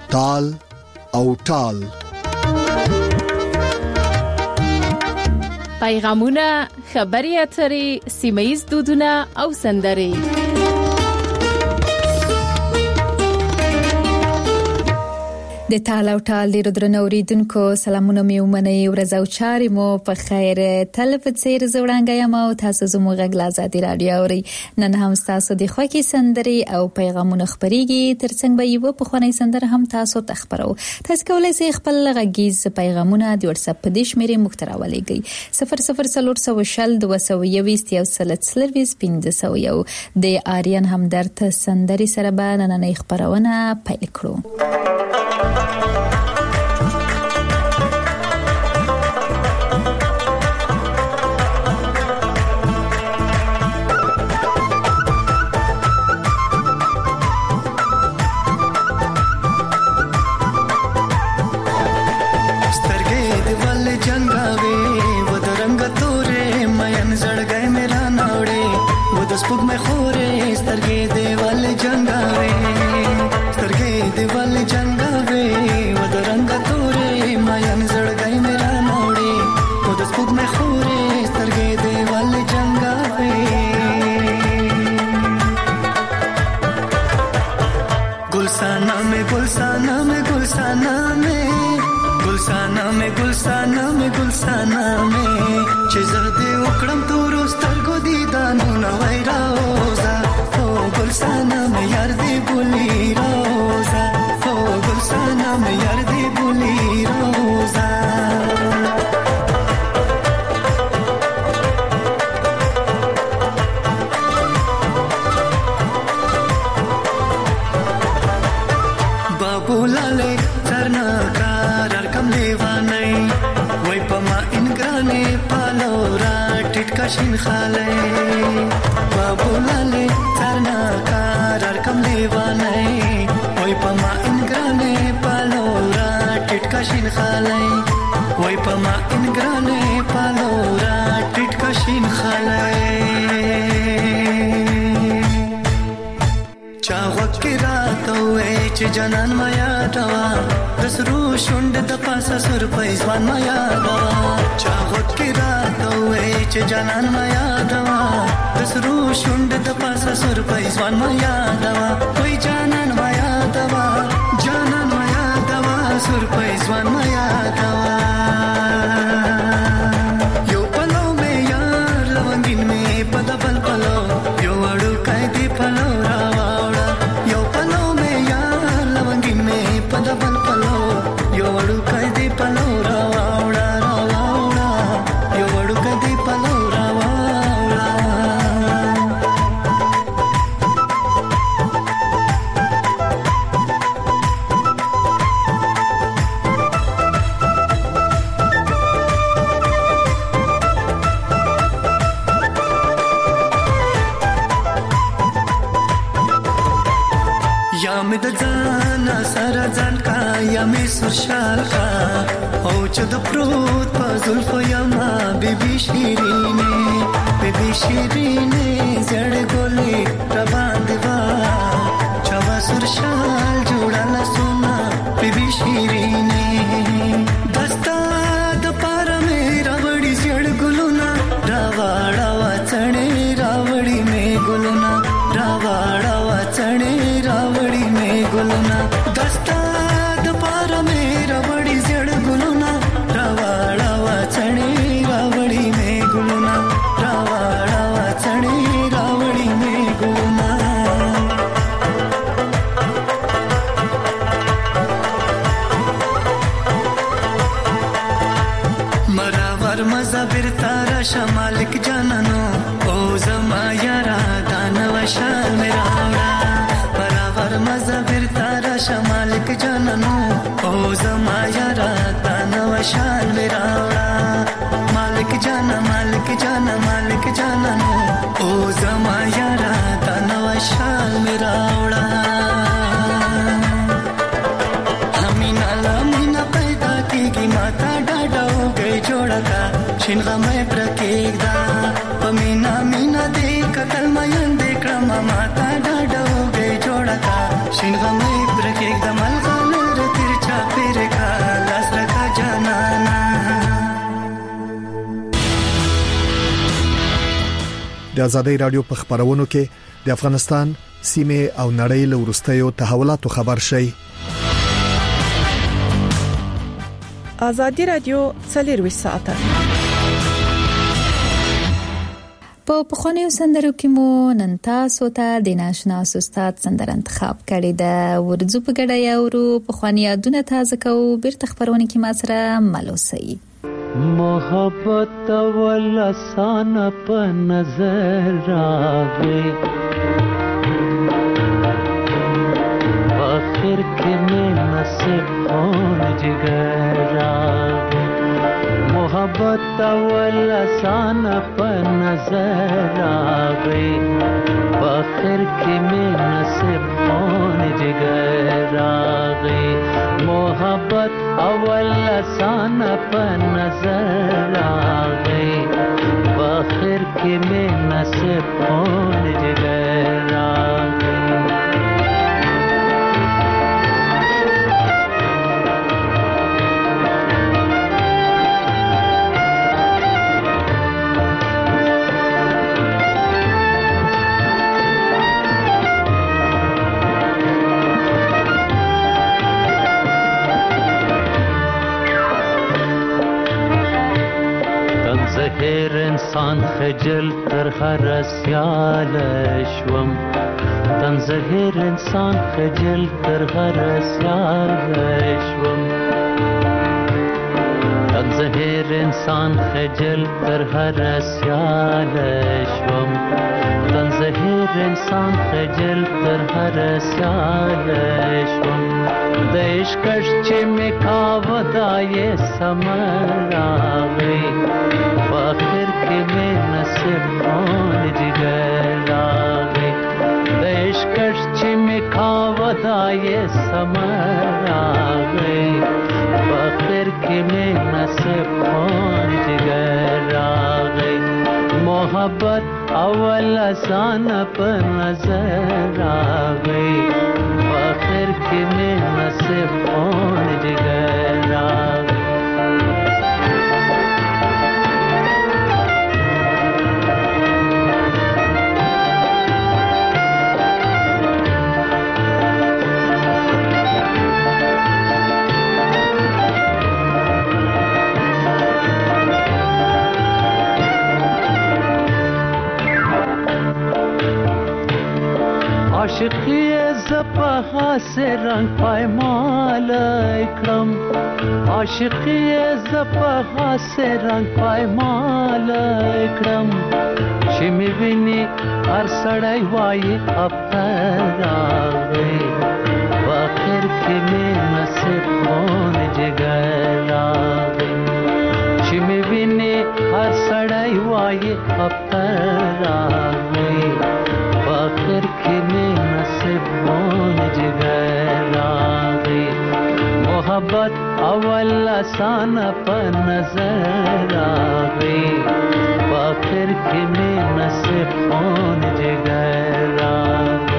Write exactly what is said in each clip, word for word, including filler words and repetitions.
تال او ټال. پیغامونه، خبري اترې، سیمه‌ییز دودونه او سندرې. د تال او ټال ډیرو درنو اوریدونکو سلامونه مې ومنئ. ورځ او چارې مو په خیر. تل په څیر زوړانګه یم او تاسو زموږ غږ له ازادي راډیو اورئ. نن هم تاسو د خوښي سندرې او پیغامونه خبريږي. ترڅنګ به یو په خواني سندره هم تاسو ته خبرو. تاسو کولای شئ خپل غږیز پیغامونه د واتس اپ په دې شمیرې مخ ته راولېږئ. صفر صفر صفر صفر شل دوه سوه یوویشت یو سل څلرویشت پنځه سوه یو. د آریان همدرد سندرې سره به نننۍ خبرونه پیل کړو. स्पुग में खोरे स्तरगे देवल जंगावे स्तरगे देवल जंगावे वद रंग तोरे मायन जड़ गई मेरा नोड़े वद स्पुग में खोरे स्तरगे देवल जंगावे गुलसाना में गुलसाना में गुलसाना में गुलसाना में गुलसाना में गुलसाना में चिज़र दे उकड़म तोरो स्तरगो दीदानो नवै रोजा ओ गुलसाना में यार दे बुली रोजा ओ गुलसाना में यार दे बुली रोजा बाबू लाले चरना कार कम लेवाने वही पमा इनग्राने पालोरा टिटका शिन खाले बाबू लाले चरना कार कम लेवाने वही पमा इनग्राने पालोरा टिटका शिन खाले वही पमा इनग्राने पालोरा टिटका शिन खाले चावक रात हुए च जनन माया दवा दसरू शुंड द पासा सुर पैसवान माया दवा चावक रात हुए च जनन माया दवा दसरू शुंड द पासा सुर पैसवान माया दवा कोई जानन माया दवा जानन माया दवा सुर पैसवान माया दवा यो पलो में यार लवंगिन में पद पल पलो यो अड़ू कायदे पलो रावा पदबल पलो यो वडु कदे पलो रावाड़ा रावाड़ा यो वडु कदे पलो रावाड़ा या में दजाना सारा जान का या में सुरशाल का ओ चद प्रोत पजुल्फ यमा बेबी शीरीने बेबी शीरीने जड़ गोले प्रबांधवा चवा सुरशाल जोड़ाला सोना बेबी शीरीने दस्ता द पारा में रावड़ी जड़ गुलुना रावाड़ा चढ़े रावड़ी में गुलुना रावाड़ा चढ़े रावड़ी में गुलना दस्ता दोबारा मेरा बड़ी जड़ गुलना रावाड़ा चढ़े रावड़ी में गुलना रावाड़ा चढ़े रावड़ी में गुलना मरावर मजा बिरतारा शमालिक जाननो ओ जमा यारा दानव शाल मेरा मजा बिरतारा शमालिक जाननो ओ जमा यारा दानव शाल मेरा मालिक जाना मालिक जाना मालिक जाननो ओ जमा यारा दानव शाल मेरा हमीना लामीना पैदा की माता डाडा हो गई जोड़ा का शिनगा में प्रकेदा पमीना मीना देख कल मयन देख रमा माता डाडा हो गई जोड़ा का शिनगा में प्रकेदा मलगा د ازادي رادیو په خبرونو کې د افغانستان سیمه او نړۍ له ورستیو تحولاتو خبر شي. ازادي رادیو څلور ساعته په پخوانیو سندرو کې مو نن تاسو ته د ناشنا استاد سندره انتخاب کړې ده. ورځو په ګډه یاورو پخوانی یادونه تازه کوو. بیرته خبرونه کې ما سره ملوسي. محبت ولسان په نظر راغی آخر کې مې نصیب خون جگر راغی. محبت ولسان په نظر راغی آخر کې مې نصیب خون جگر راغی. محبت اول لسان په نظر راغی آخر کې مې نصیب خون جگر راغی. هر انسان خجل تر هر سیال شوم تن زهر انسان خجل تر هر سیال شوم تن زهر انسان خجل تر هر سیال شوم تن زهر انسان خجل تر هر سیال شوم د عشقش چې می کاوه دای سمر راغی آخر کې مې نصیب خون جگر راغی. د عشقش چې مې کاوه دای سمر راغی آخر کې مې نصیب خون جگر راغی. محبت اول آسان په نظر راغی آخر کې مې نصیب خون جگر راغی. عاشقی زپا سے رنگ پایمال اکرم عاشقی زپا سے رنگ پایمال اکرم چې می ویني هر سړی وایي ابتر راغی آخر کې مې نصیب خون جگر راغی. چې می ویني هر سړی وایي ابتر راغی آخر کې مې نصیب خون جگر راغی. محبت اول آسان په نظر راغی آخر کې مې نصیب خون جگر راغی.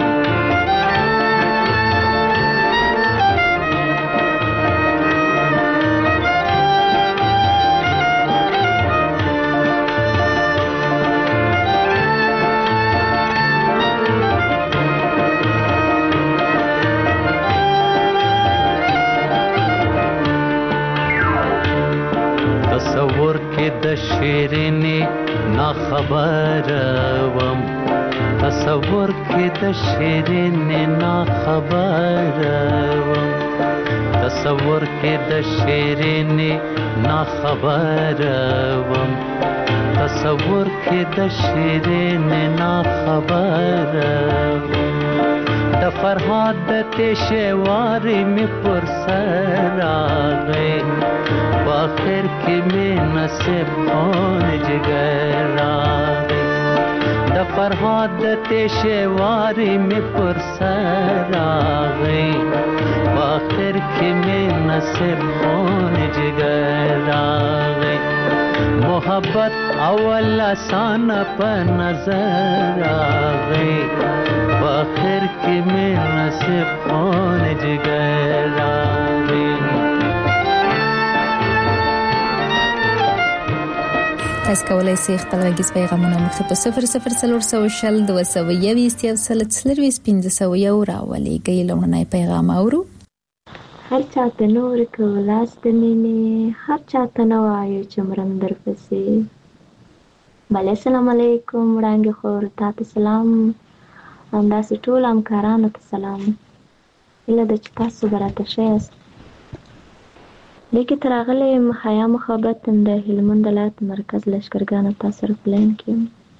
تصور کې د شیرینی نا خبر وم تصور کې د شیرینی نا خبر وم تصور کې د شیرینی نا خبر وم تصور کې د شیرینی نا خبر وم. د فرهاد د تشواري می پر سر راغی آخر کې مې نصیب خون جگر راغی. د فرهاد د تشواري می پر سر راغی آخر کې مې نصیب خون جگر راغی. محبت اول آسان په نظر راغی آخر کې مې نصیب خون جگر راغی. تاسو کولای شئ خپل غږیز پیغامونه مخه په صفر صفر څلور سوه شل دوه سوه یوویشت یو سل څلرویشت پنځه سوه یو راولېږئ. لومړنی پیغام اورو. هر چاته نور کولاس د مینې، هر چاته نه وایو چې مرم درپسې. بله السلام علیکم وړانګې خور، تا ته سلام، همداسې ټول همکارانو ته سلام. هیله ده چې تاسو به راته ښه یاست. دې کې ته راغلی یم حیا محبت د هلمند ولایت مرکز لښکرګاه تاسو سره په لاین کې یم.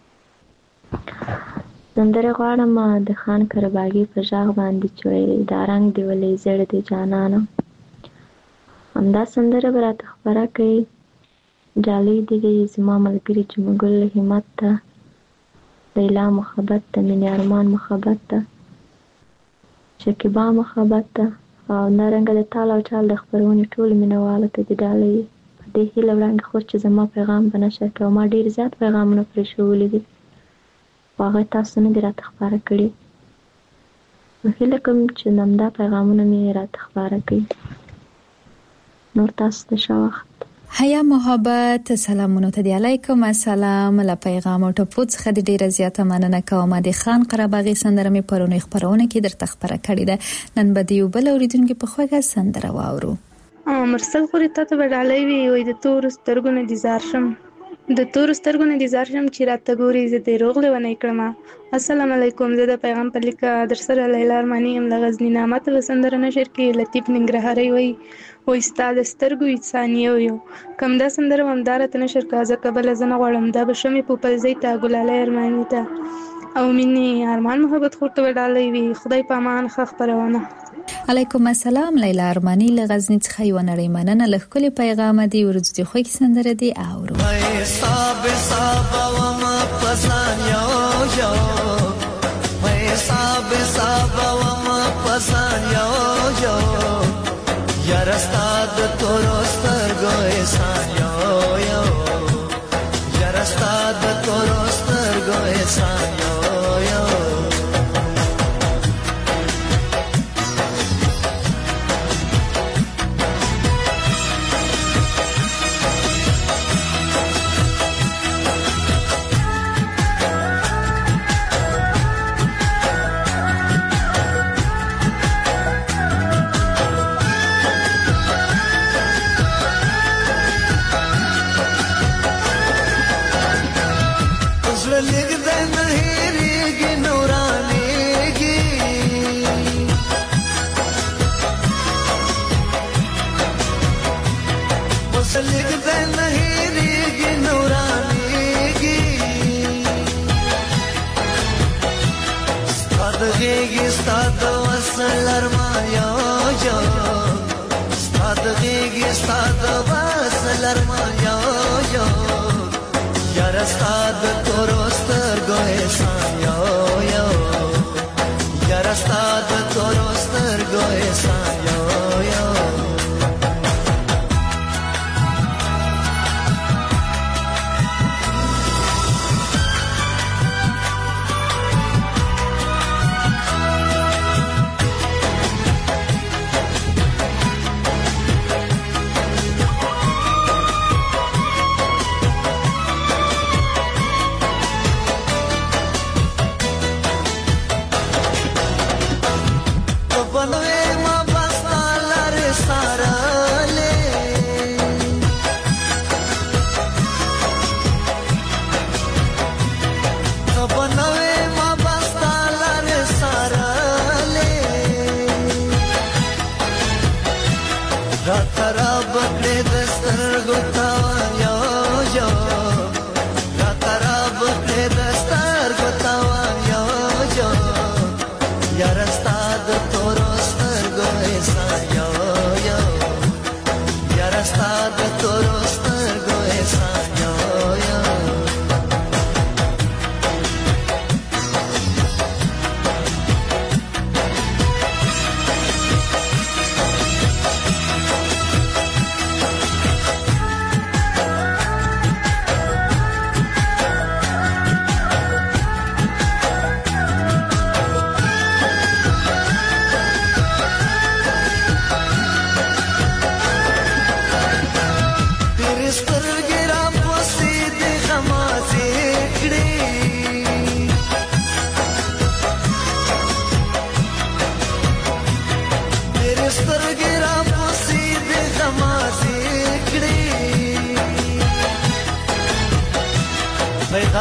سندره غواړم د خان کرباغي په غږ باندې چې وایي دا رنګ دې ولې زیړ دی جانانه. همدا سندره به راته خپره کوي. ډالۍ دې وي زما ملګري جمګل همت ته، لیلا محبت ته، مینې ارمان محبت ته، شکیبا محبت ته، او نارنګه د تال او چال د خپرونې ټولو مینهوالو ته دې ډالۍ. په دې هیله وړانګې خور چې زما پیغام به نشر کړي. ما ډېر زیات پیغامونه پرې ښوولي دي، خو هغه تاسو نه دي راته خپاره کړي. نو هیله کوم چې همدا پیغامونه مې راته خپاره کړي. نور تاسو ته ښه وخت. حیا محبت سلامونه ته دی. علیکم السلام. له پیغام او ټپو څخه د ډیره زیاته مننه کوم. د خان قرباغي سندره مې پرونی خبرونه کې درته خبره کړې ده. نن به دی بل اوریدونکو په خوګه سندره واورو. مرسل خوري ته ته ډالۍ وی وي د تور سترګو نه ديزار شم، د تور سترګو نه ديزار شم چې راته ګوري زه دې روغ لونه کړم. السلام علیکم. زه د پیغام په لیکه در سره لیلا ارمانی ام لغزنی نامه ته سندره نشر کې لطیف ننګرهاري وي و استاد سترګو انسانیو یو کم دا سندره همدار ته نشر کازه قبل زنه غړم دا بشمه په پلځي ته ګلاله ارمانی ته او مینه ارمان محبت خورته ډالۍ وی. خدای په امان خخ پرونه. علیکم السلام. لیلا ارمانی لغزنی څخه یو نړۍ مننه. لخکلي پیغام دی ورځي خو کې سندره دی اورو. حساب حساب و ما پسان یو یو حساب حساب و ما پسان یو یو یار استاد تورستر گو احسان یو یو یار استاد تورستر گو احسان یو یو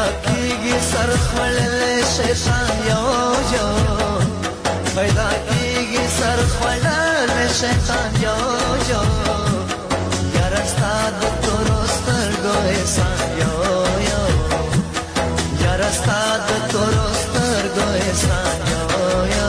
کیږي سر خړل شیطان یو یو پیدا کیږي سر خړل شیطان یو یو یار استاد تورستر ګوې سان یو یو یار استاد تورستر ګوې سان یو یو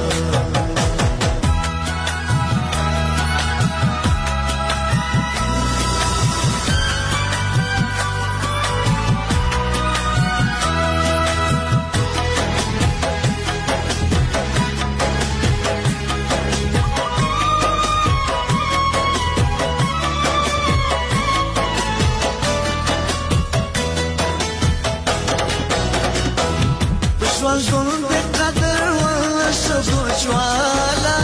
ژوند د قدر ولا شبو جوالا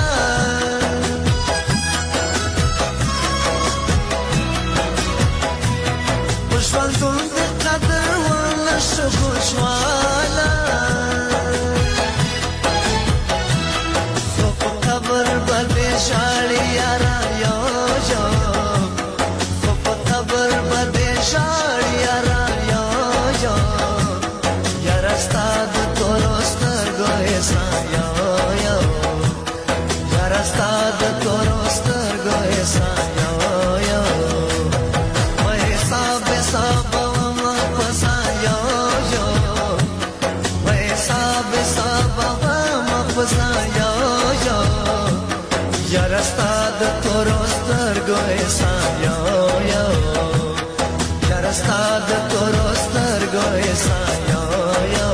ژوند د قدر ولا شبو جوالا په قبر باندې شاړي یارا یو یو په قبر باندې شاړي یارا یو یو یار استاد Stad toroster goesa yo yo Mai sabe saba ma pasa yo yo Mai sabe saba ma pasa yo yo Yar stad toroster goesa yo yo Yar stad toroster goesa yo yo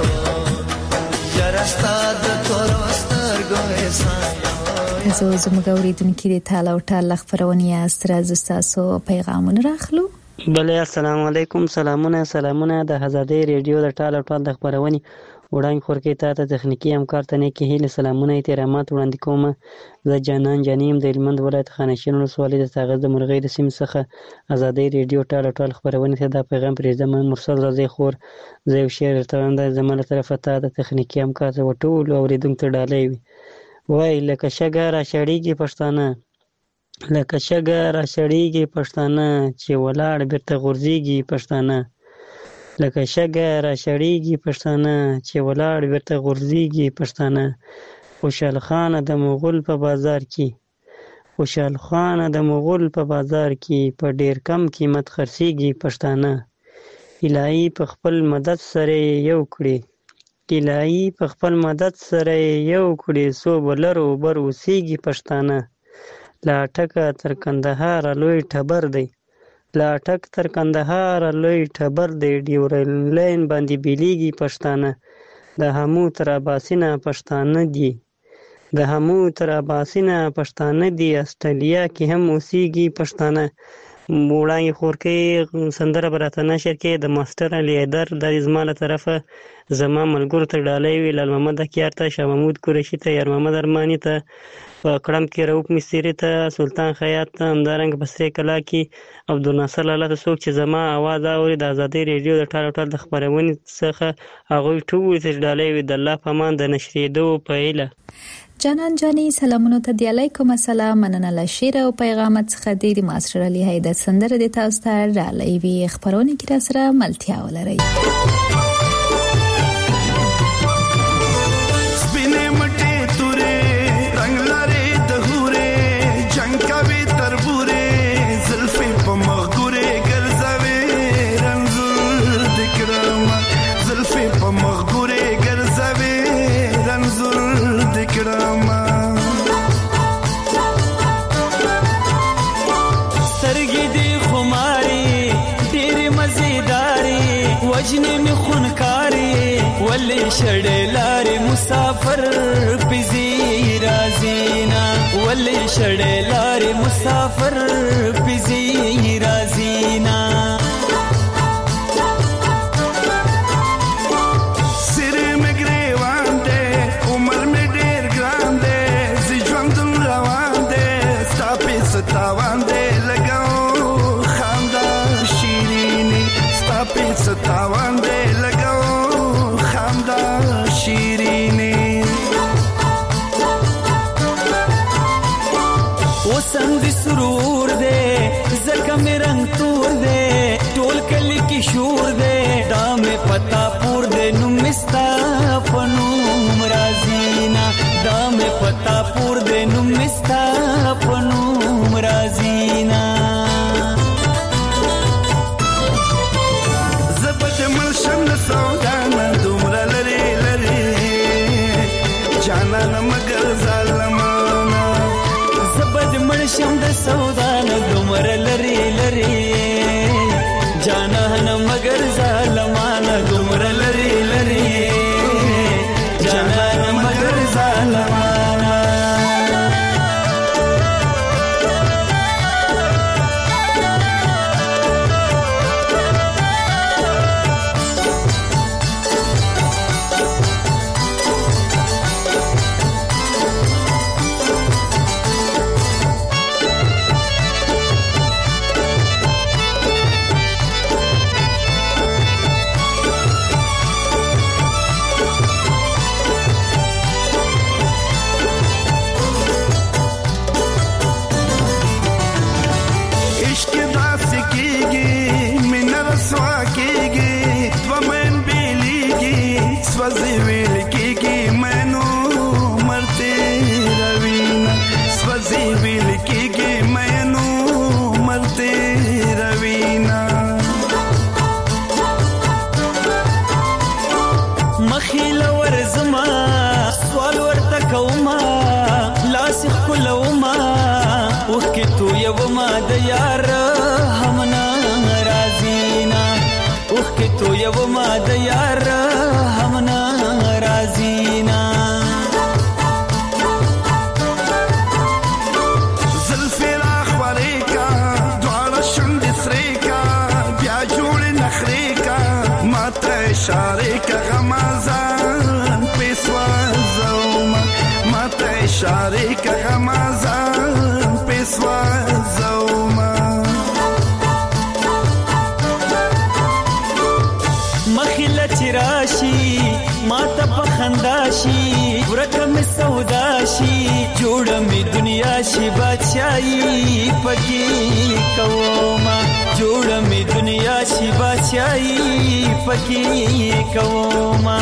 Yar stad toroster goesa زه زموږ اوریدونکو د تعالی او تعالی خبرونه استراز تاسو پیغامونه راخلو. بله السلام علیکم سلامونه سلامونه د آزادۍ ریډیو د تعالی او تعالی خبرونه وړاندې خورکې ته تخنیکی همکار ته نه کې هیله سلامونه احترامات وړاندې کوم. زه جانان جانیم د هلمند ولایت خانشین ولسوالۍ د تاغز د مرغۍ د سیمې څخه آزادۍ ریډیو تعالی او تعالی خبرونه ته دا پیغام پرېږدم. مرسل رضی خور زه یو شعر درته وایم د زما له طرفه ته د تخنیکی همکار ته ټولو اوریدونکو ته ډالۍ وي. وای لکه شګه را شړیږي پښتانه لکه شګه را شړیږي پښتانه چې ولاړ بیرته غورځيږي پښتانه لکه شګه را شړیږي پښتانه چې ولاړ بیرته غورځيږي پښتانه خوشحال خان د مغول په بازار کې خوشحال خان د مغول په بازار کې په ډیر کم قیمت خرڅيږي پښتانه الهي په خپل مدد سره یو کړی الهي په خپل مدد سره یو کړي سو بلرو بر اوسېږي پښتانه لا ټکه تر کندهار لوی ټبر دی لا ټک تر کندهار لوی ټبر دی ډیورل لاین باندې بیلیږي پښتانه د همو تر اباسینه پښتانه دي د همو تر اباسینه پښتانه دي استرالیا کې هم اوسېږي پښتانه. وړاندې خورکې سندره به راته نشر کې د ماسټر علي حیدر د زما له طرفه زما ملګرو ته ډالۍ وي لال محمد اکیار ته شاه محمود قریشي ته یار محمد ارماني ته په کړم کې رؤف مستری ته سلطان خیاط ته همدارنګه په سرې کلا کې عبدالناصر لاله ته څوک چې زما اواز اوري د آزادۍ ریډیو د ټال ټال د خبرونې څخه هغوی ټول ته ډالۍ وي د الله په امان د نشریدو په هیله. جانان جانی سلامونه ته دی علیکم السلام مننه له شعر او پیغامات څخه د ماسټر علي حیدر سندره د تاسو ته ډالۍ وي خبرونه کې را سره ملتیا ولري. سپینې مټې تورې رنگ لري د هورې جنگ کوي تربورې زلفې په مغورې ګرځوي رنزور د کرام زلفې په مغورې ګرځوي رنزور د کرام سترګې دې خماري ډېرې مزیداري وجنې مې خونکاري ولې شړې لارې مسافر پزي رازینا ولې شړې لارې مسافر پزي رازینا ستاوان دے لگاؤ خاندا شیرینی ستا پیت ستاوان دے لگاؤ خاندا شیرینی او سند سرور دے زکم رنگ تور دے ټول کلی کی شور دے دام پتا پتا پور دې نوم مستا پنوم رازینا زبد ملشم د سودانا دومره لري لري جانان مگر ظالمانا زبد ملشم د سودانا دومره لري لري جانان مگر ظالمانا دومره لري لري جانان مگر ظالمانا تو یو ما د یار همنا رازینا زلفی را خوری کا دوار شند سری کا بیا جوڑ نخری کا ماتا اشاره کا غمازان پیسوا زوما ماتا اشاره کا غمازان پیسوا زوما راشي ما ته پخنداشي ورکه می سوداشي جوړه می دنیا شي بادشاہي پکې کوما جوړه می دنیا شي بادشاہي پکې کوما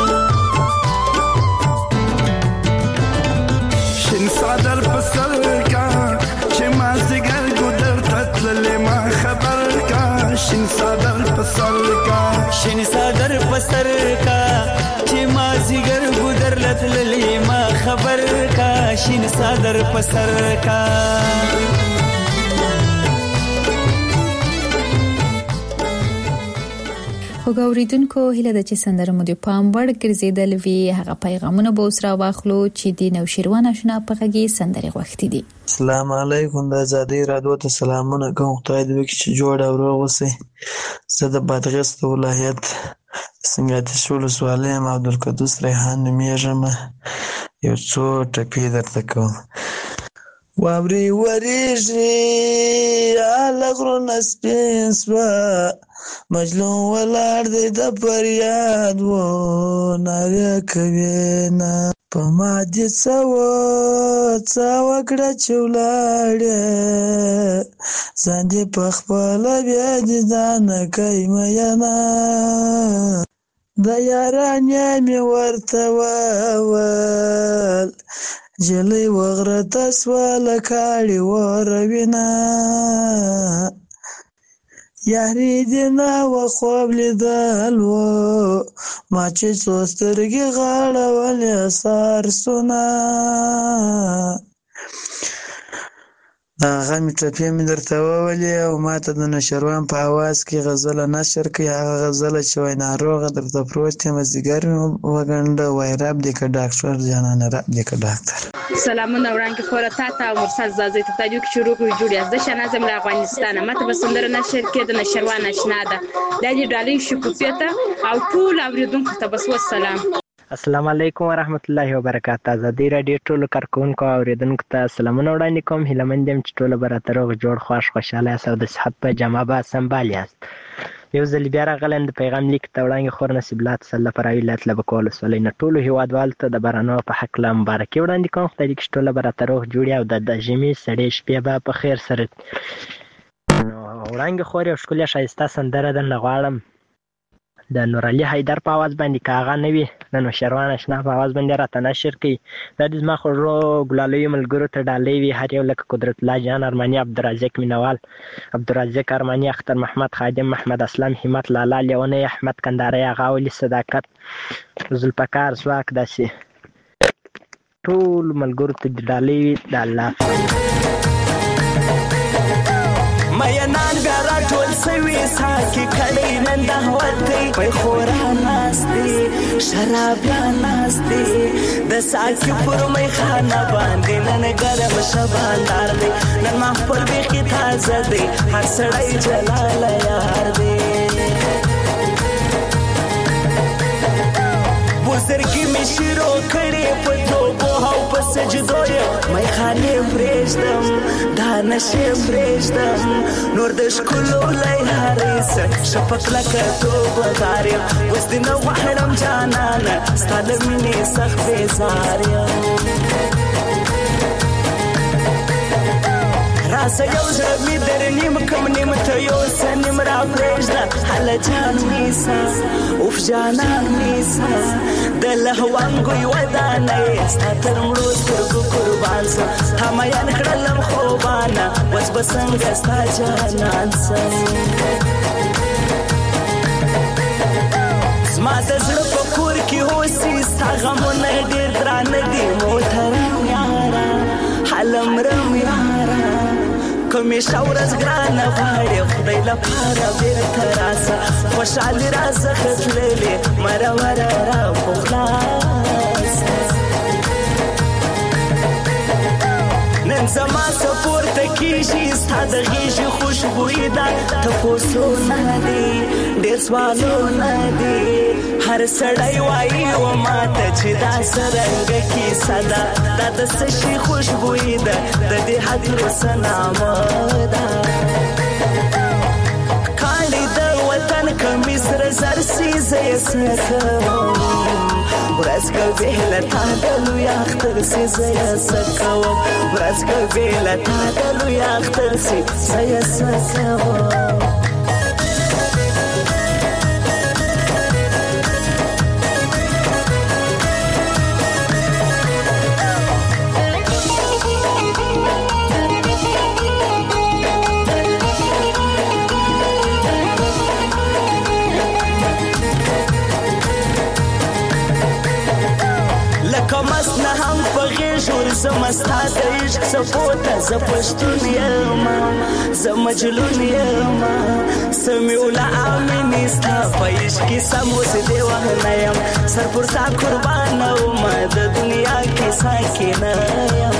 شین صدر پسر کا چې ما زګر ګدر تتل ما خبر کا شین صدر پسر کا شین صدر پسر کا چې ما زګر ګدر لتللې ما خبر کا شین صدر پسر کا وګوریدونکو هله د چې سندره مو د پام وړ ګرځیدل وی هغه پیغامونه به اوس را واخلو چې د نوشیروان آشنا په غږی سندره غوښتي دي. السلام علیکم د آزادۍ رادیو ته سلامونه کوم. خدای دې وکړي چې جوړ او روغ اوسئ. زه د بادغیس ولایت سنګاتیش ولسوالۍ یم، عبدالقدوس ریحان نومیږم. یو څو ټپې درته کوم. واوري وریږي آله غرونه سپین سوه، مجنون ولاړ دی د فریاد و ناره کوینه، په ما دې څه و څه وکړه چې ولاړې، ځان دې پخپله بیا دې ځانه کوي مینه، د یارانې مې ورته وویل جلۍ وغرته سوه له کاڼي وروینه، یاري دې نه وه خوب لیدل و ما چې څو سترګې غړولې سارسونه. دا هغه ټپې مې درته وویلې او ما ته د نوشیروان په اواز کې غزله نشر کړي. هغه غزله چې وایي ناروغه درته پروت یم ځیګر مې وګنډه، وایي رب دې که ډاکټر جانانه رب دې که ډاکټر. سلامونه وړاندې خوره تا ته او مرسل زازۍ ته تاجو کې شروع کړو جوړې از د شنازم له افغانستانه. ماته به سندره نشر کې د نوشیروان آشنا ده دا دې ډالۍ شکوفیه ته او ټول اورېدونکو ته بس والسلام. السلام علیکم ورحمت الله وبرکاته. آزادۍ راډیو ټولو کارکوونکو او اورېدونکو ته سلامونه وړاندې کوم. هیله مند یم چې ټوله به راته روغ جوړ خوښ خوشحاله یاست او د صحت په جامه به سنبال یاست. یو ځل بیا راغلی د پیغام لیک ته وړاندې خور نصیب الله تسله پراوي له طلبه کول ولسوالۍ نه ټولو هېوادوالو ته د بارانو په هکله مبارکي وړاندې کوم. خدای دې کړي چې ټوله به راته روغ جوړ او د ژمي سړې شپې به په خیر سره. نو وړاندې خور یو ښکلې ښایسته سندره درنه غواړم د نور علي حیدر په اواز باندې که هغه نه وي د نوشروان اشنا په اواز باندې راته نشر کوي. دا د زما خوږو ګلاليو ملګرو ته ډالۍ وي، هر یو لکه قدرت الله جان ارماني، عبدالرزاق مینوال، عبدالرزاق ارماني، اختر محمد خادم، محمد اسلام، همت لالا، لیونی، احمد کنداري، هغه ولي صداقت، ذوالفقار ځواک، داسې ټول ملګرو ته د ډالۍ وي. د الله مینان بیا راټول سوي ساکي کړی نن د هوتۍ پی خورا ناستې شرابیان ناستې د ساکي پر میخانه باندې نن ګرم شباندار دی، نن محفل بیخي تازه دی، هر سړی جلاله یار دی. بزرګي مې شروع کړې په توبو او په سجدو یې میخانې پرېږدم دا نشې پرېږدم نور د ښکلو لیارې څه شپه کلکه توبهدار یم اوس دې نه غواړم جانانه ستا له مینې سخت بېزار یم. راسه یو زړه مې در نیم کم نیم ته یوسه نیم را پرېږده هله جان نیسه اوف جانان نیسه د لهوانګوی ودانه یې ستا تر مړو سترګو قربان سم همایان کړلم خوبانه اوس به څنګه ستا جانان سم. زما د زړه په کور کې اوسي ستا غمونه ډېر درانه دي موټرم یاره حلمرم یاره کومې ښه ورځ ګرانه غواړې خدای لپاره بېرته راسه خوشحالي راڅخه تللې مروره را په خلاصه. نن زما څه پورته کېږي ستا د غېږې خوشبويي ده تپوسونه دي ډېر سوالونه دي هر سړی وایي و ماته چې دا څرنګه کیسه ده دا د څه شي خوشبويي ده د دې هدیرو څه نامه ده. کاڼي د وطن کمیس سره زر سي زه یې څه کوم ورځ که بې له تا د لوی اختر سي زه یې څه کوم ورځ که بې له تا د لوی اختر سي زه یې څه کوم. زه ستا د عشق څپو ته زه پښتون یم زه مجنون یم سمیع العامې ستا په عشق کې سم اوس دې وهنه یم سر پر تا قربانه ومه د دنیا کې ساکنه یم.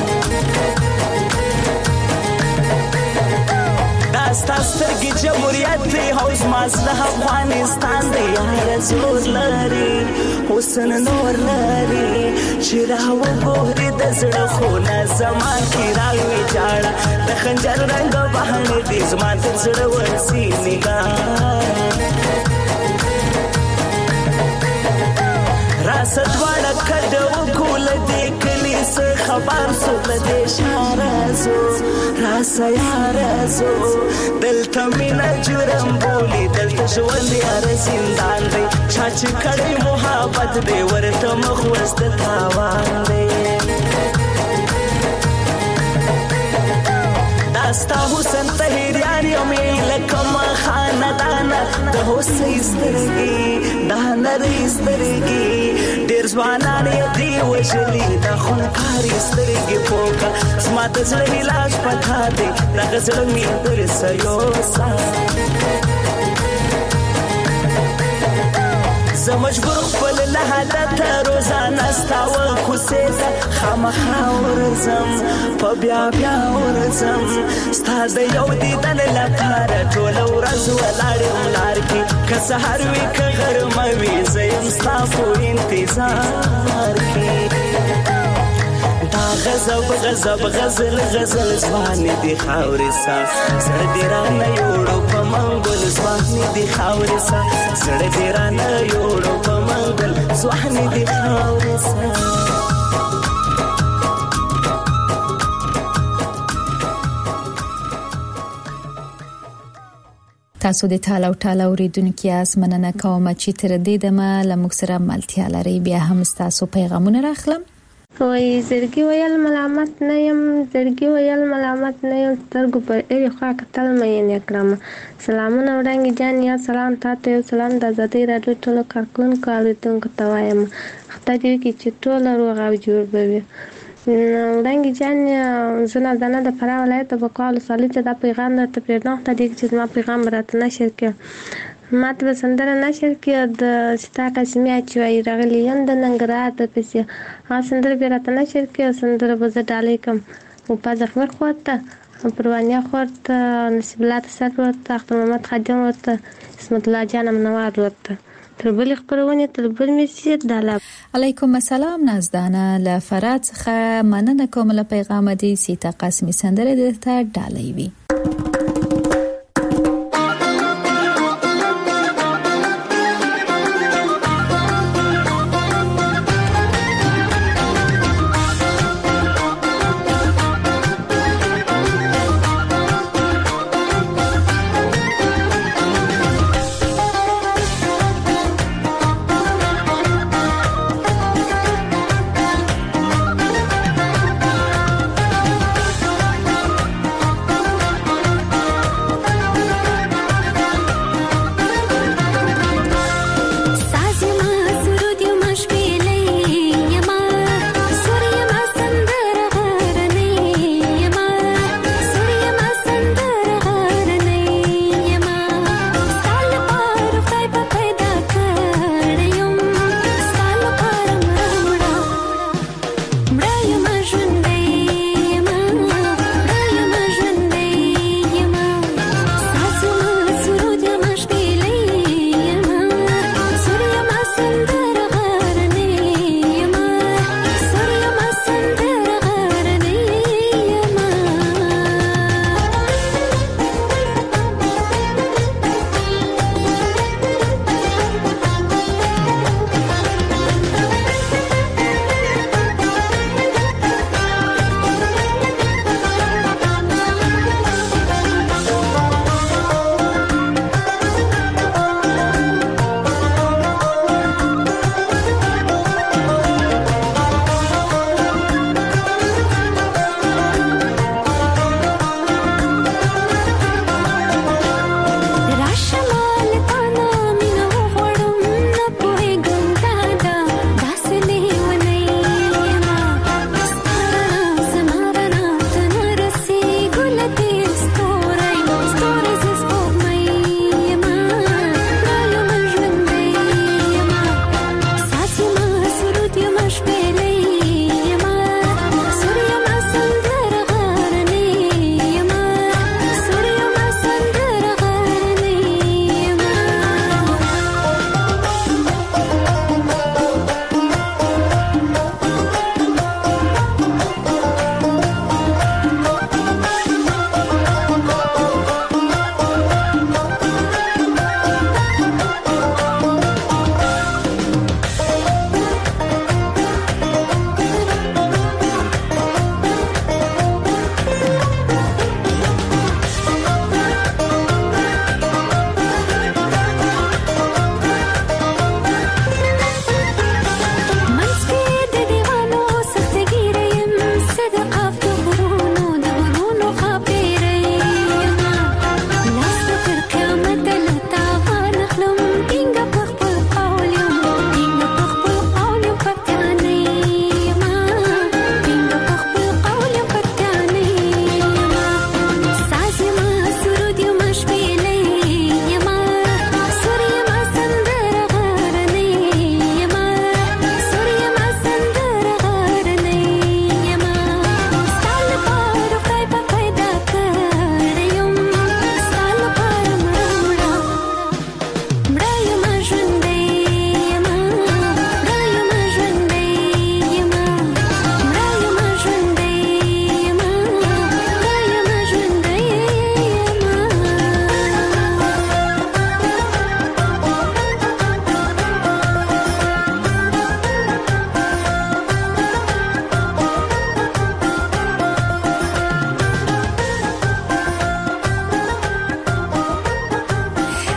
دا ستا سترګې جمهوریت دی او زما زړه افغانستان دی یاره زور لري حسن نور لري چې راوګورې د زړه خونه زما کې راوي جاړه د خنجر رنګ بهانې دي زما تر زړه ورسي نګاره راسه دواړه کډه وکړو له دې کلي څه خبر سو له دې ښاره ځو راسه یاره ځو دلته مینه جرم بولي دلته ژوند یاره زندان دی چا چې کړی محبت دی ورته مخ اوس د تاوان دی. دا ستا حسن طهیریان یمې لکه ما خاندانه د هوسۍ سترګې دا نرۍ سترګې ډېر ځوانان یې دې وژلي دا خونکارې سترګې پوکه زما د زړه علاج پتا دی دغه زړه مې درسه یوسه. زه مجبور خپل له حالته روزانه ستا وکوسې ته خامخا ورځم په بیا بیا ورځم ستا د یو دیدن لپاره ټوله ورځ ولاړ یم لار کې که سهار وي که غرمه وي زه یم ستا په انتظار کې. دا غضب غضب غزل غزل ځوانې دي خاورې سا زړه دې رانه یوړو په منګل ځوانې دي خاورې سا زړه دې رانه یوړو په منګل ځوانې دي خاورې سا. تاسو د ټال او ټال اوریدونکو یاست. مننه کوم چې تر دې دمه لمږ سره ملتیا لري. بیا هم تاسو پیغامونه راخلم. وای زړګي ویل ملامت نه يم، زړګي ویل ملامت نه يم، سترګو پر اړې خوا کتل مې نه کړم. سلامونه وړاندې جان یا سلام تاسو یو سلام د آزادۍ راډیو ټولو کارکونکو اوریدونکو ته وایم. خدای دې وکړي چې ټول روغ او جوړ وي. وړاندې جان زنه دنه د فراه ولایت په کال سالي ته د پیغام د تپریدنه ته دې چې ما پیغام راته نشر کړ. ماته به سندره نشر کړ د ستا قسمه چې وای راغلی یم د ننګرهار د پسې ها سندره به راته نشر کړ. سندره به زه ډالې کوم او په ځخمر خوته پروانیا خوته نصیب الله تسر ورته اختر محمد خادم ورته اسمت الله جان منوار ورته تر بل خبرونه تر بل میسي داله. علیکم السلام نازدانه له فرات څخه مننه کوم له پیغام دي سیتا قاسمی سندره د ته ډالې وی.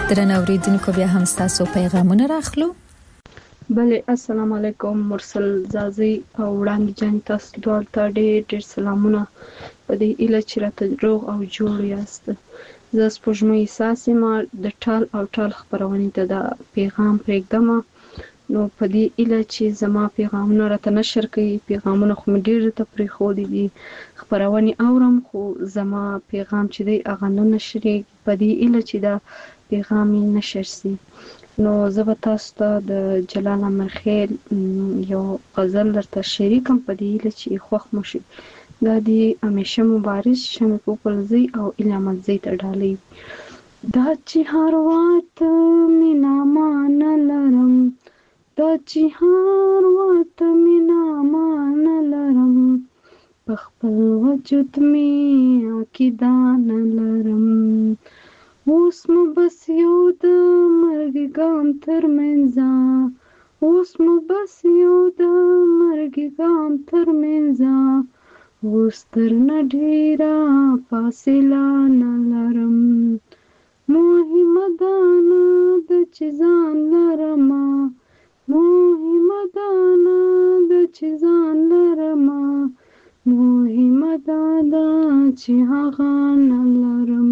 درنو اوریدونکو بیا هم تاسو پیغامونه راخلو. بله السلام علیکم مرسل زازي او وړاندې جان تاسو ډول ته ډېر ډېر سلامونه په دې اله چې راته روغ او جوړ یاست. زه سپوږمۍ احساسې ما د ټال او ټال خبرونې ته د پیغام پرېږدم. نو په دې اله چې زما پیغامونه راته نشر کوي، پیغامونه خو مې ډېر ته پرېښودي دي، خبرونې اورم خو زما پیغام چې دی هغه نه نشرېږي په دې اله چې دا پیغام یې نشر سي. نو زه به تاسو ته د جلال امرخیل یو غزل درته شریکم په دې اله چې خوښ مو شي. دا دی همیشه مبارز شمې پوپلزی او الیامزی ته ډالۍ. دا چې هر وخت مینا مان لرم، دا چې هر وخت مینا مان لرم، په خپل وجود می عقیده نه لرم. اوس مو بس یو د مرګ ګام تر منځه، اوس مو بس یو د مرګ ګام تر منځه، اوس تر نه ډېره فاصله نه لرم. مهمه دا نه ده چې ځان لرمه، مهمه دا نه ده چې ځان لرمه، مهمه دا ده چې هغه نه لرم.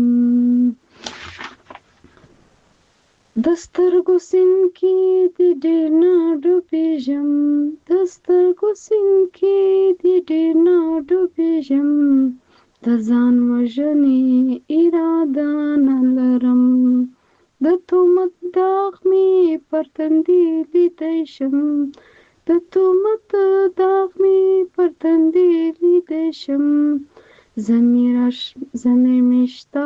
د سترګو سیند کې د ډېر نه ډوبېږم، د سترګو سیند کې د ډېر نه ډوبېږم، د ځان وژنې اراده نه لرم. د تهمت داغ مې پر تندي لیدی شم، د تهمت داغ مې پر تندي لیدی شم. زمیر مې شته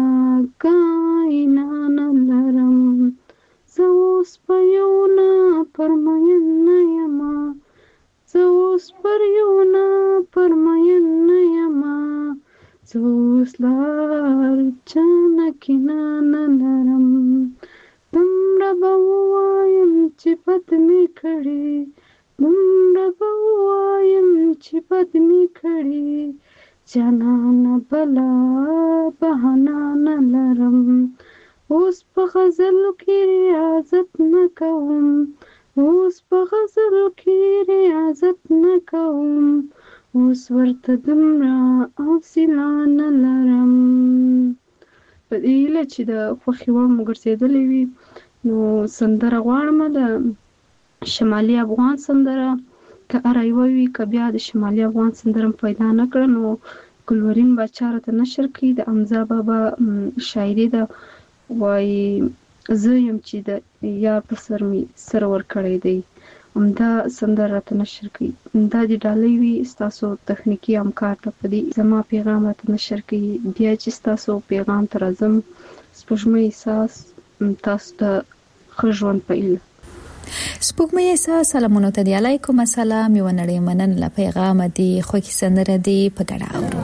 ګاینا نه لرم، زه اوس په یو نه پرمین نه یمه، زه اوس پر یو نه پرمین نه یمه، زه اوس لار چانه کینه نه لرم. دومره به ووایم چې بد مې کړي، دومره به ووایم چې بد مې کړي، جانانه بله بهانه نه لرم. اوس په غزلو کې ریاضت نه کوم، اوس په غزلو کې ریاضت نه کوم، اوس ورته دومره حوصله نه لرم. په دې هیله چې د خوښې وړ مو ګرځېدلې وي نو سندره غواړم د شمالي افغان سندره، که هره یوه وي که بیا د شمالي افغان سندره پیدا نه کړه نو ګلورین باچا راته نشر کړي. د حمزه بابا شاعري ده، وایي زه یم چې د یار په سر مې سر ورکړی دی، همدا سندره راته نشر کړي. دا د ډالۍ وي ستاسو تخنیکي همکار ته په دې زما پیغام راته نشر کړي. بیا چې ستاسو پیغام ته راځم سپوږمۍ احساس تاسو ته ښه ژوند په هیله. سپوږمۍ احساس سلامونه ته دی. علیکم السلام. یو نړۍ مننه له پیغام دی خوږی سندره دی په ګډه اورو.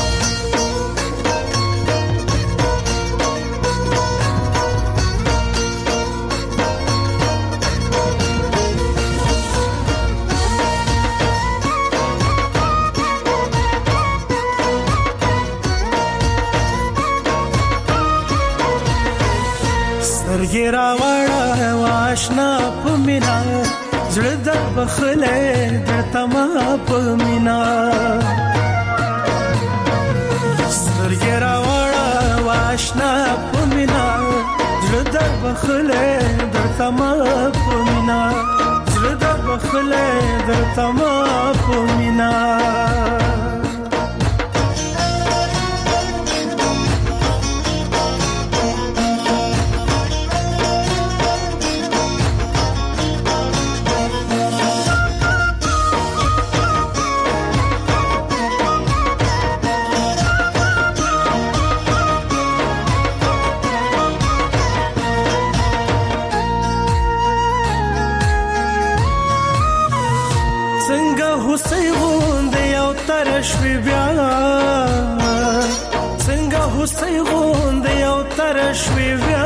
سترګې راوړه واشنا په مینا، زړه در بخلې درته ما په مینا. سترګې راوړه واشنا په مینا، زړه در بخلې درته ما په مینا، زړه در بخلې درته ما په مینا. شوی بیا څنګه هوسۍ غوندې یو تر شوی بیا،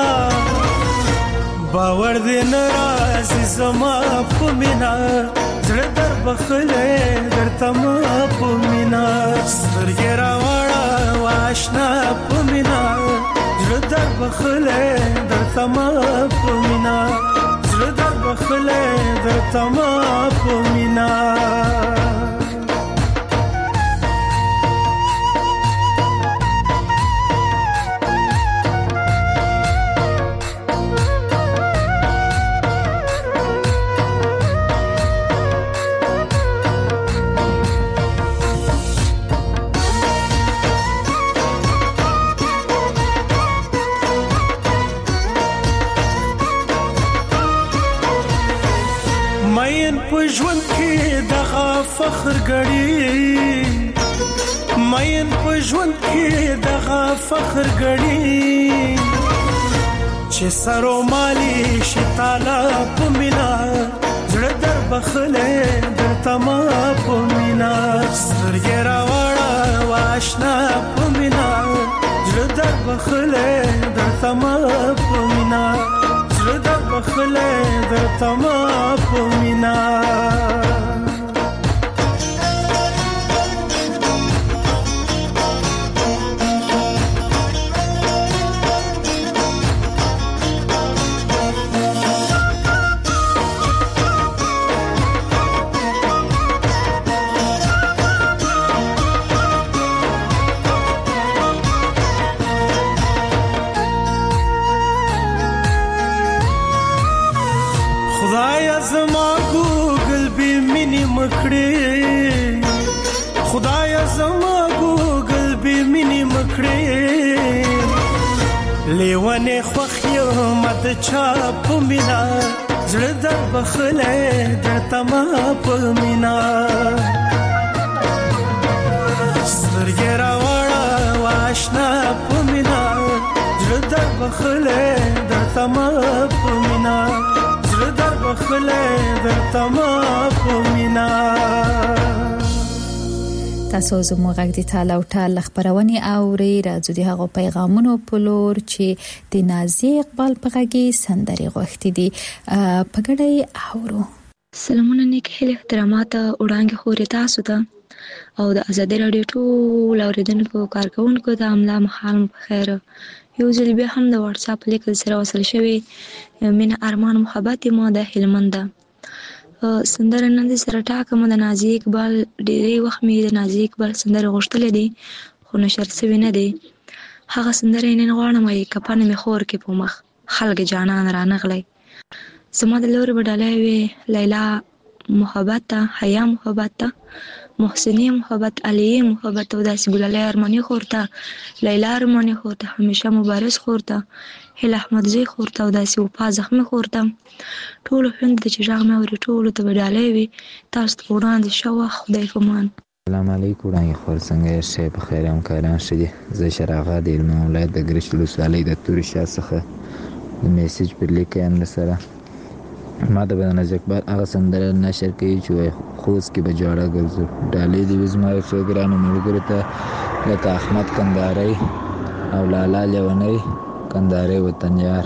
باور دې نه راځي زما په مینا، زړه در بخلې درته ما په مینا. سترګې راوړه واشنا په مینا، زړه در بخله درته ما په مینا زړه در بخله درته ما په مینا ژوند کې دغه فخر غړي مین په ژوند کې دغه فخر غړي چې سرو مالي شتاله په مینا زړه در بخله درته ما په مینا سترګې راوړه واشنا په مینا زړه در بخله درته ما په مینا زړه در بخله درته ما په مینا خدایا زما ګوګل به مینې مکړې لیوانه خوخیو مت چا په مینا زړه در بخله درته ما په مینا سترګې راوړه واشنا په مینا زړه در بخله درته ما په مینا زړه در بخله درته ما په مینا تاسو زموږ غږ د تعالی او تعالی خبرونه اوري راځو د هغو پیغامونو په لور چې د نازي اقبال په غږی سندري غوښتي دي په ګډه اورو. سلامونه نیک هله احترامات وړاندې خوري تاسو ته او د ازادي رادیو ټول اوریدونکو کارکونکو ته املا محال په خیر. یو ځل بیا هم د واتس اپ لیک سره وصل شوی مینه ارمان محبت ما د هلمند سندره نن د سره ټاکه مده نازي اقبال ډېری وخت مې د نازي اقبال سندره غوښتلې دي خو نشر شوی نه دی. هغه سندره نن غواړم یې کپانه مې خور کې په مخ خلک جانان را نغلی زما د لوري بدلای وی لیلا محبت حیا محبت محسنی محبت علی محبت او داسې ګلالای ارمانی خورته لیلا ارمانی خورته همیشه مبارز خورته هله احمدزی خورته او داسې وفا زخمی خورته ټول هند چې ژغ مې ور ټول ته بدلای وی تاسو ته وړاندې شو خدای فمان. السلام علیکم وړاندې خور څنګه شې په خیر هم کاران شې زه شراغه د علم ولایت د ګرشلو سالې د توري شاه څخه د میسج پر لیکم سره ما د بدن اقبال هغه سندره نشر کوي چې خوست کې به جوړه ګرځو ډالې دی وزما فګرانو ملګرو ته لکه احمد کنداري او لالا لیونی کنداري وطن یار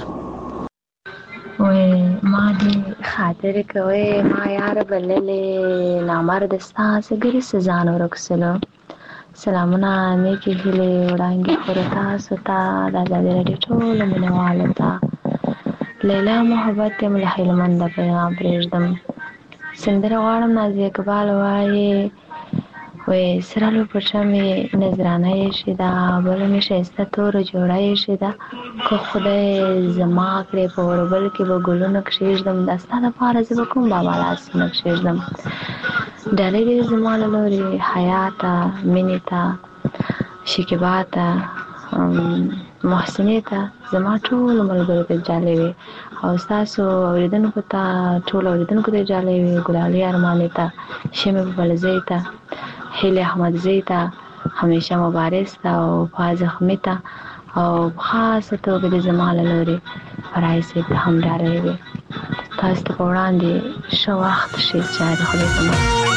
وې ما دې خاطر کوي ما یار بللې نامرد ستاسو ګری سزان ورکسلو سلامونه نیکی هله وړاندې خورتا ستا د ازادي رادیو ټول منواله تا لیلا محبت مل هلمند پیغام پرېږدم سندره غواړم نازي اقبال وایي وې سرالو پرشمې نظرانه یې شیدا بل مې شایسته تور جوړه یې شیدا کو خدای زما کړې په وربل کې به ګلونه کښېږدم د ستا دپاره زه به کوم بابا لاسونه کښېږدم ډالۍ دې زما له لورې حیا ته مینې ته شکیبا ته محسنې ته زما ټولو ملګرو ته جالۍ وي او ستاسو اورېدونکو ته ټولو اورېدونکو ته جالۍ وي ګلالۍ ارمانې ته شمې بلزۍ ته هیلې احمدزۍ ته همیشه مبارز ته او وفا زخمي ته او خاصه توګه د زما له لورې فرای صاحب ته هم ډالۍ وي تاسو ته په وړاندې ښه وخت ښې چارې خدای ته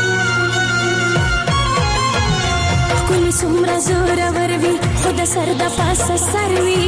ښکلي څومره زورور وي خو د سر د پاسه سر وي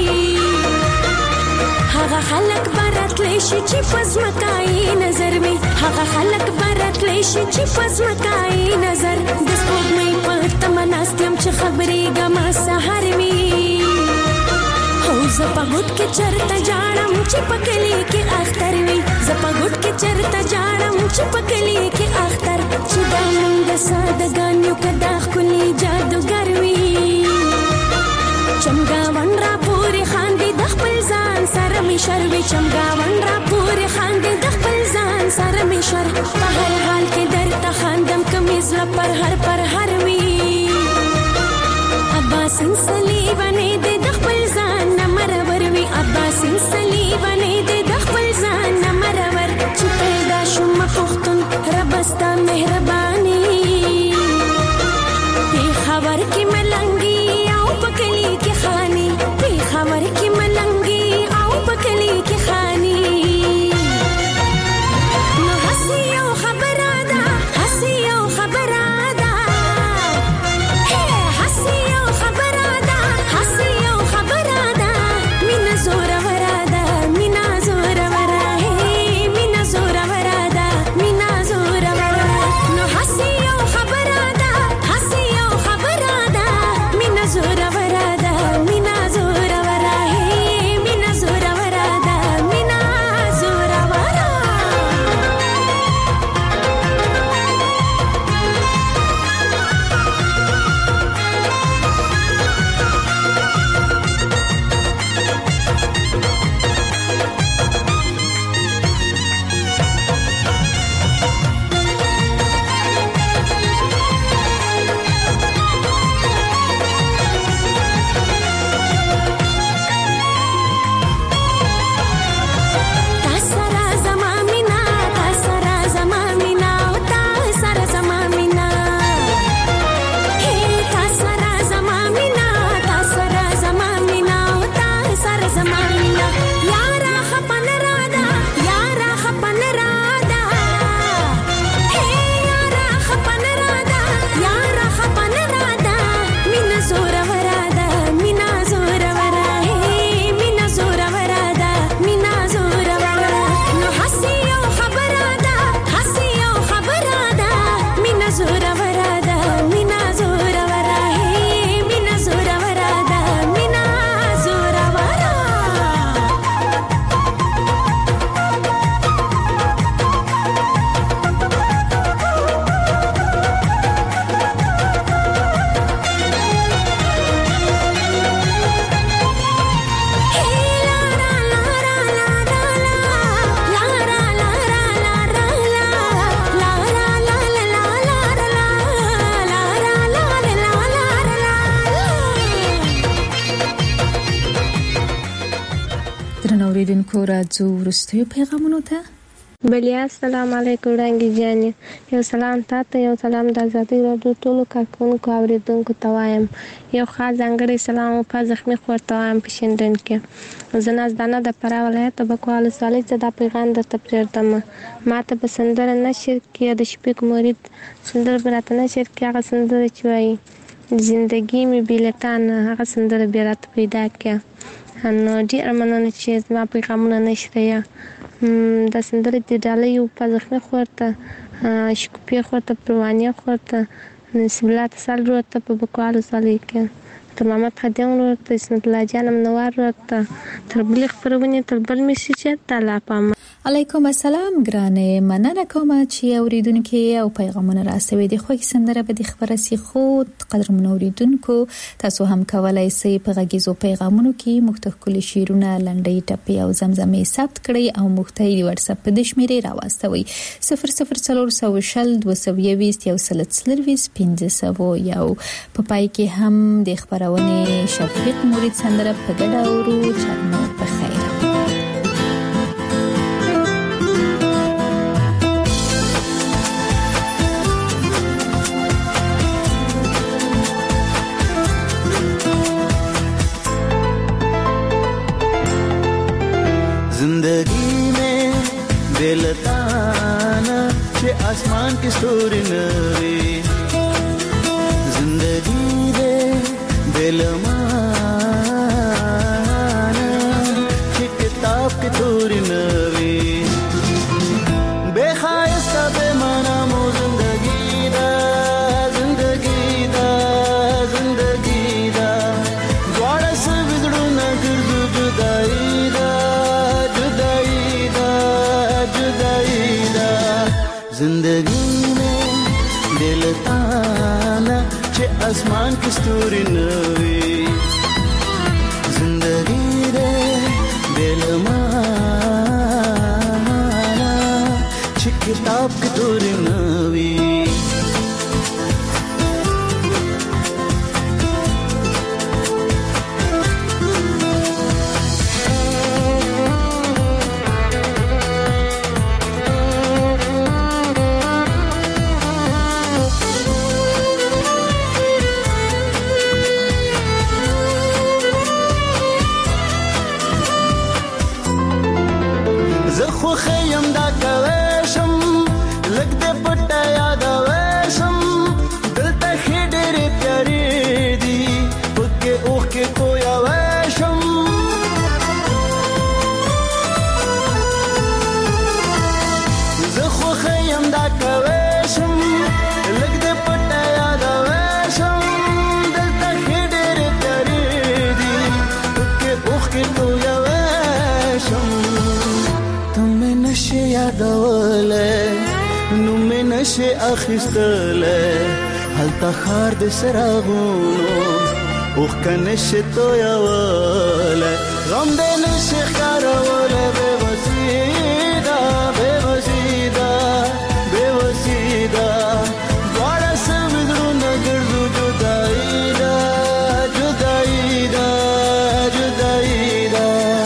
هغه خلک به راتلی شي چې په ځمکایي نظر وي هغه خلک به راتلی شي چې په ځمکایي نظر د سپوږمۍ په تمه ناست یم چې خبرېږم سهار وي او زه په زپګټ کې چرته جاړم چې پکلی کې اختر وي زپګټ کې چرته جاړم چې پکلی کې اختر چې دا مونږ سادهګانو کدا خولي جادوګر وي چمګاون را پورې خاندي د خپل ځان سره می شروي چمګاون را پورې خاندي د خپل ځان سره می شر په هر حال کې درته خاندم کمیز لا پر هر پر هر وی اباسین صلیبانه د خپل ځان نمرور وی اباسین صلیبانه د خپل ځان نمرور چې پیدا شوم پختون ربستا مهرباني په خبر کې ملنګي او پکلی کې خاني په خبر کې ملنګي او پکلی کې خاني نو حسي او خبره ده حسي او خبره ده هي حسي او خبره ده حسي او خبره ده مینا زور ورا ده مینا زور ورا هي مینا زور ورا ده مینا زور ورا نو حسي او خبره ده حسي او خبره ده مینا زور ورا ده مینا زور ورا هي مینا زور ورا ده مینا زور ورا تاسرا زما مینا تاسرا زما مینا او تاسرا زما مینا هي تاسرا زما مینا تاسرا زما مینا او تاسرا زما مینا یارا خپن رادا یارا خپن رادا هي یارا خپن رادا یارا خپن رادا مینا زور ورادا مینا زور ورا هي مینا زور ورادا مینا زور ورا نو حسي او خبره ده حسي او خبره ده مینا زور ورادا مینا زور ورا هي مینا زور ورادا مینا زور ورا درنو اوریدونکو راځو وروستیو پیغامونو ته بلیا السلام علیکم وړانګې جانې یو سلام تاته یو سلام د ازادي راډیو ټولو کارکونکو اوریدونکو ته وایم یو خاص ځانګړی سلام په زخمي خور ته وایم په شینډن کې زه نازدانه د فراه ولایت بکوال ولسوالۍ څخه دا پیغام درته پرېږدم ما ته په سندره نشر کې د شفیق مرید سندره به راته نشر کې هغه سندره چې وایي زندگی می بیلتان هغه سندره بیا راته پیدا کړه نو ډېره مننه چې زما پیغامونه نشریه د سندرې د ډالۍ په زخمي خور ته شکوفي خور ته پروانیه خور ته نصیب الله تسل ورور ته په بکوال ولسوالۍ کې تر محمد خادم ورور ته اسمت الله جان منور ورور ته تر بلې خپرونې تر بل میسج ته لا پام علیکم السلام ګرانه مننه کوم چې اوریدونکو او پیغامونه راسوي د خوږ سندره به د خبره سي خود قدر منوریدونکو تاسو هم کولای شئ په غږیزو پیغامونو کې مختلف کلی شیرونه لنډي ټپي او زمزمه ثبت کړئ او مختلفي واتس اپ په دشمېره راوستوي صفر صفر څلور سو شل دوه سو یويست یو سلسلويس پنځه سو یو په پای کې هم د خبرونه شفیق مرید سندره په ګډه اورو چرمو په خیر जिंदगी में बेलताना के आसमान की स्टोरी नवी जिंदगी दे बेलमाना के किताब की थोड़ी नवी बेखायस्ता बेमाना मो जिंदगी दा जिंदगी दा जिंदगी दा द्वारा से बिगड़ू न गिरदू जुदा आसमान की स्तूरी नवी जिंदगी दे दिल माना ची किताब की तूरी नवी خیم دا کوشم لګ دې پټه یاد وشم دلته خډېر پیاري دي پکې اوخ کې کویا وشم زه خو خیم دا کوشم لګ دې پټه یاد وشم دلته خډېر پیاري دي پکې اوخ کې کویا وشم نشه یادوله نو مې نشه اخیستله هلته خار د سراغونو اوخ کنشه تویوله غم دې نشه ښکاروله بې وسیده بې وسیده بې وسیده دواړه سوي زړونه ګرځو جدایي ده جدایي ده جدایي ده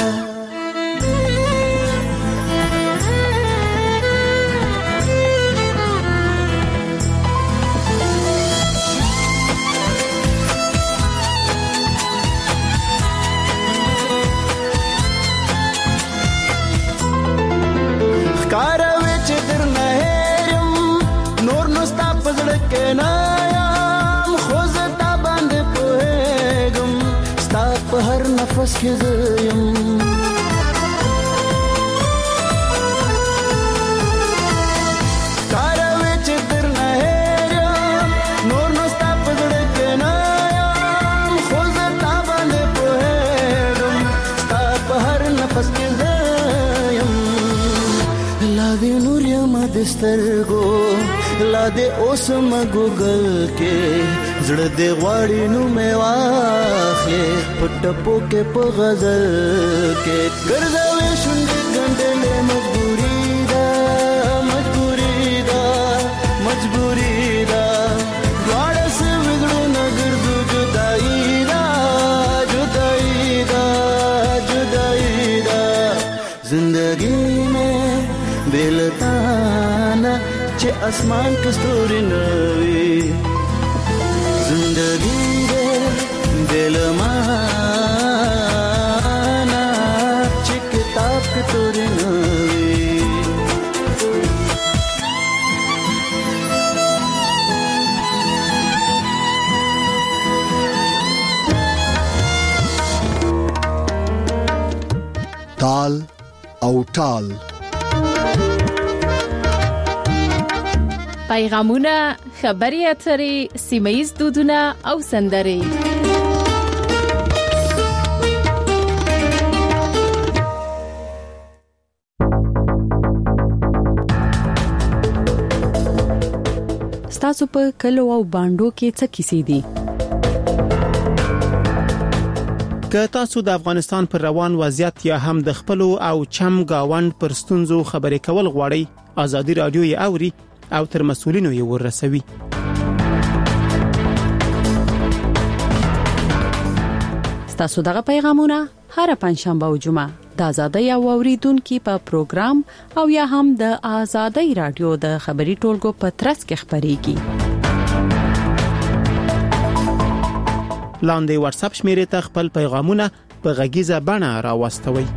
نفس کې زیم کاروي چې در نه هېرم نور نو ستا په زړه کې نه یم خو زه تا باندې پوهېږم ستا په هر نفس کې زیم لا دې نور یم د سترګو لا دې اوس م ګوګل کې زړه دې غواړي نو مې واخلې په ټپو کې په غزل کې ګرځوي شونډې ګنډلې مجبوري ده مجبوري ده مجبوري ده دواړه سوي زړونه ګرځو جدایي ده جدایي ده جدایي ده زندګي مې بې له تا نه چې اسمان کې ستوري نه وي زندگی دے دل مانا چی کتاب کی توری نوی تال او ټال پیغامونه خبري اترې سیمایي دودونه او سندرې ستاسو په کلو او باندو کې څه کیسې دي که تاسو د افغانستان پر روان وضعیت یا هم د خپلو او چم گاوند پر ستونزو خبرې کول غواړئ ازادي رادیو یې اوري او تر مسؤلینو یې ورسوي ستاسو دغه پیغامونه هر پنځشنبه او جمعه د آزادۍ او اوریدونکو په پروګرام او یا هم د آزادۍ رادیو د خبري ټولګو په ترڅ کې خبريږي لاندې واتس اپ شمیرې ته خپل پیغامونه په غږیزه بڼه راوستوي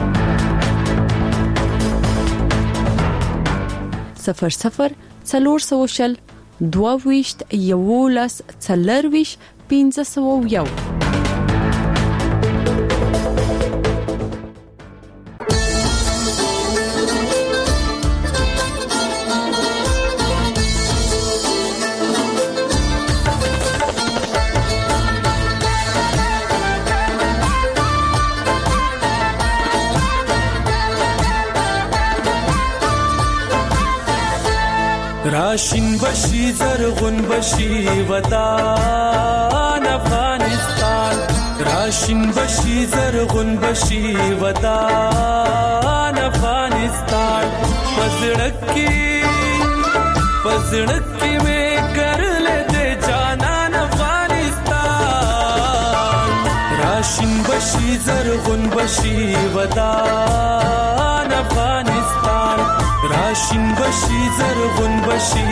صفر صفر څلور سوشل دوه ویشت یولس څلور ویشت پنځه سو یو راشین بشي زرغون بشي ودان افغانستان راشن بشي زرغون بشي ودان افغانستان پزړکی پزړکی میں کر لے دے جانان افغانستان راشن بشي زرغون بشي ودان افغانستان راشن بشي زرغون بشي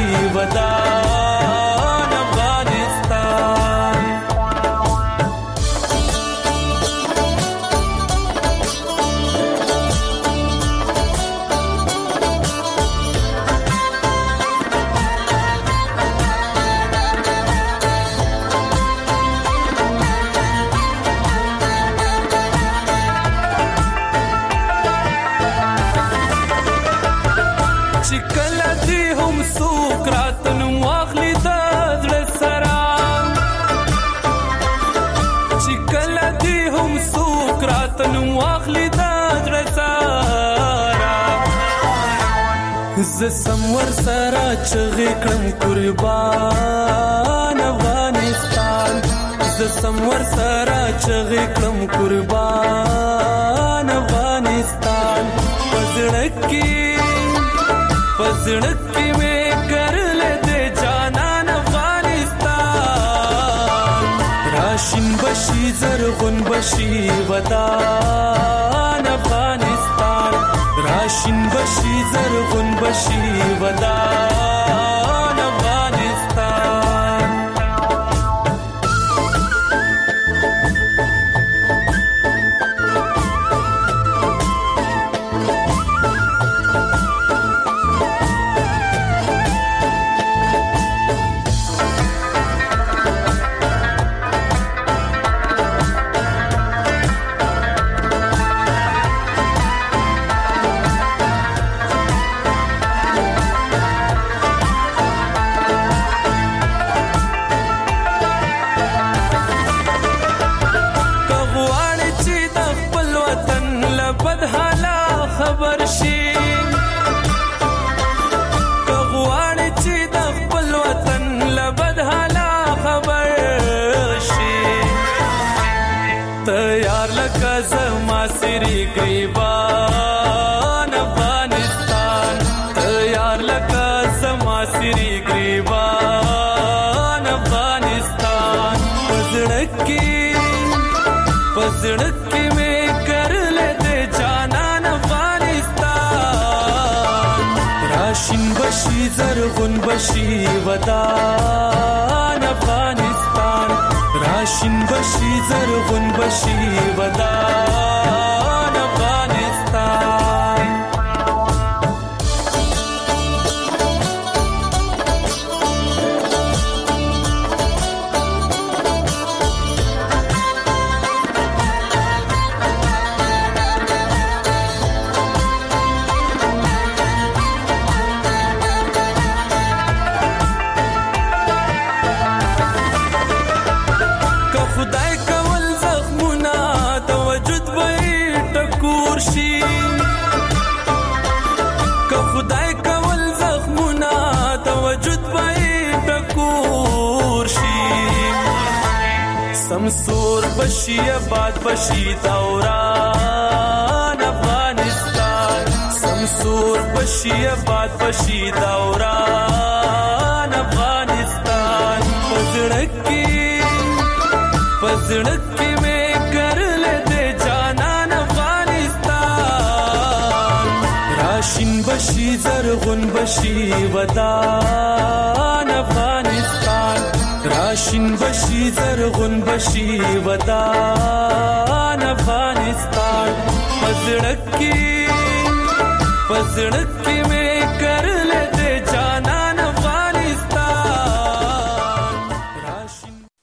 ودان افغانستان ز سمور سره چغې کړم قربان افغانستان ز سمور سره چغې کړم قربان افغانستان پزړکی پزړکی مې کړل دې جانان افغانستان راشن بشي زرغون بشي ودان افغانستان راشن بشي زرغون بشي ودان افغانستان گریبان افغانستان تیار لکا زما سری گریبان افغانستان پزړکی پزړکی میں کر لے دے جانان افغانستان راشن بشي زرغون بشي ودان افغانستان راشن بشي زرغون بشي ودان افغانستان سمسور بشي آباد بشي دوران افغانستان سمسور بشي آباد بشي دوران افغانستان پزړکی پزړکی میں کر لے دے جانان افغانستان راشن بشي زرغون بشي ودان افغانستان راشن بشي زرغون بشي ودان افغانستان پزړکی پزړکی میں